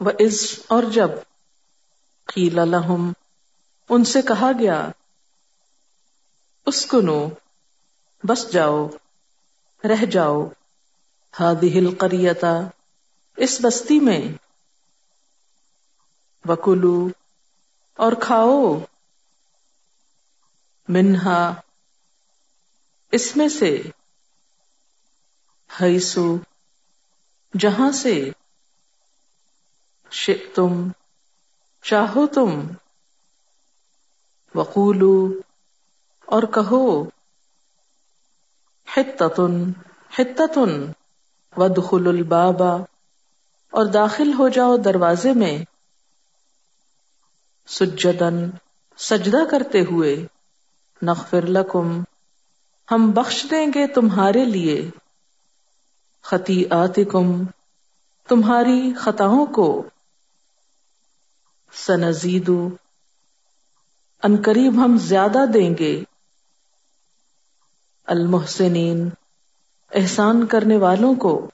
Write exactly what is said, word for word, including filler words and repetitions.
وَإِذْ اور جب قیل لہم ان سے کہا گیا اسکنو بس جاؤ رہ جاؤ ہذہ القریۃ اس بستی میں وکلو اور کھاؤ منہا اس میں سے حیثو جہاں سے شئتم چاہو تم وقولو اور کہو حطۃ حطۃ وادخلوا الباب اور داخل ہو جاؤ دروازے میں سجداً سجدہ کرتے ہوئے نغفر لکم ہم بخش دیں گے تمہارے لیے خطیئاتکم تمہاری خطاؤں کو سنزید ان قریب ہم زیادہ دیں گے المحسنین احسان کرنے والوں کو